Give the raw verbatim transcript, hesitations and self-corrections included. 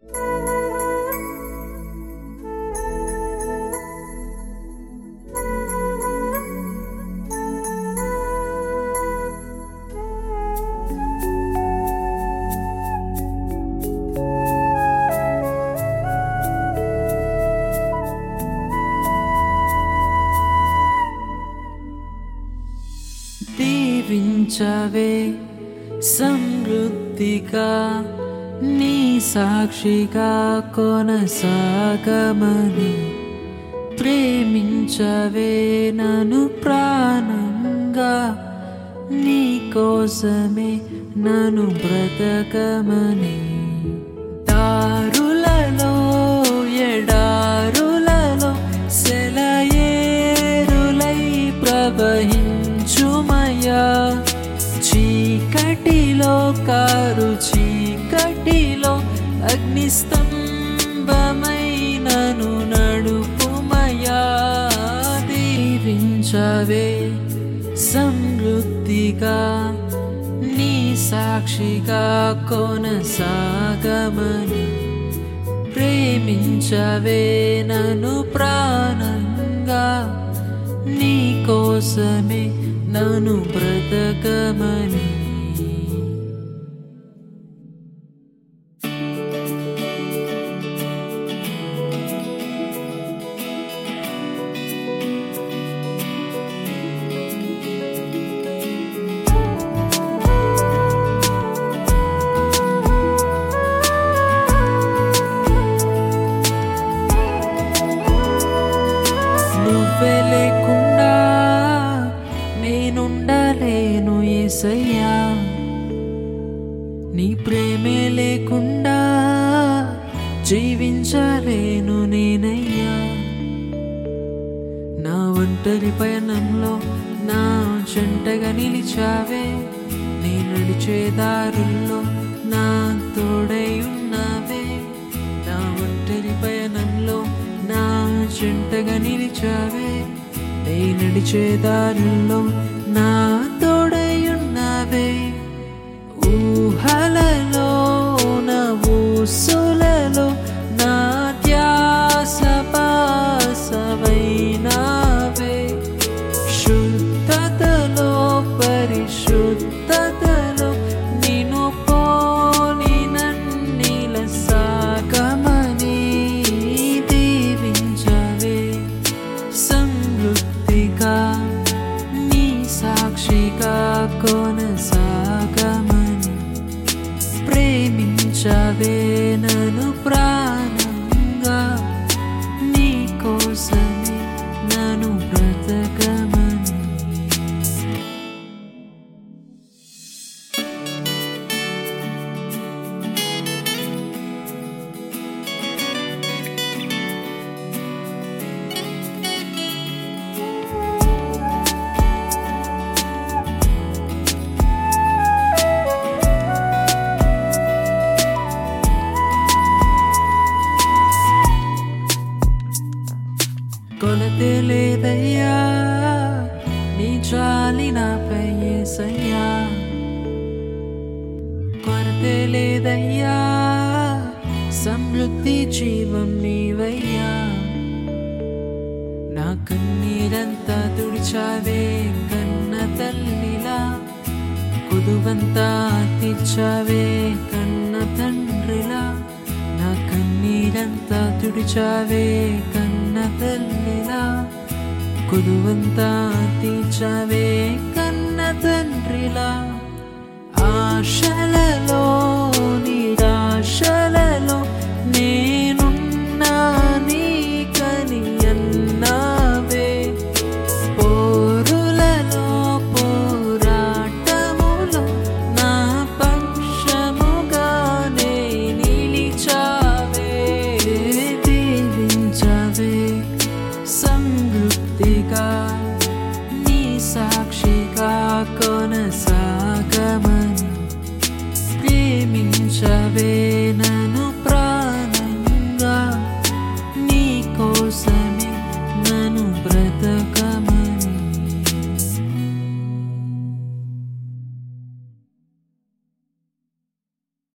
దీవించవే సమృద్ధిగా నీ సాక్షిగా కొనసాగమని ప్రేమించవే నన్ను ప్రాణంగా నీ కోసమే నన్ను బ్రతకమని దారులలో ఎడారులలో సెలయేరులై ప్రవహించుమయ్యా చీకటిలో కారు చీకటిలో అగ్నిస్తంభమై నన్ను నడుపుమయ్యా దీవించవే సమృద్ధిగా నీ సాక్షిగా కొనసాగమని ప్రేమించవే నన్ను ప్రాణంగా నీ కోసమే నన్ను బ్రతకమని నువ్వే లేకుండా నేనుండలేను యేసయ్యా నీ ప్రేమే లేకుండా జీవించలేను నేనయ్యా నా ఒంటరి పయనంలో నా జంటగా నిలిచావే నీ నడిచే దారుల్లో నా తోడై ఉన్నావే నా ఒంటరి పయనంలో నా జంటగా నిలిచావే నీ నడిచే దారుల్లో నా తోడై ఉన్నావే ఊహలలో నా ఊసులలో నా ధ్యాస పాసమైనావే శుద్ధతలో పరిశుద్ధతలో నిన్ను పోని నన్నిల సాగమని దీవించవే సమృద్ధిగా నీ సాక్షిగా కొనసాగమని ప్రేమించవే నన్ను ప్రాణంగా నీ కోసమే నన్ను బ్రతకమని కొలతే లేదయ్యా నీ జాలి నాపై యేసయ్యా కొరతే లేదయ్యా సమృద్ధి జీవం నీవయ్యా నా కన్నీరంతా తుడిచావే కన్న తల్లిలా కొదువంతా తీర్చావే కన్న తండ్రిలా నా కన్నీరంతా తుడిచావే కన్న తల్లిలా కొదువంతా తీర్చావే కన్న తండ్రిలా ఆశల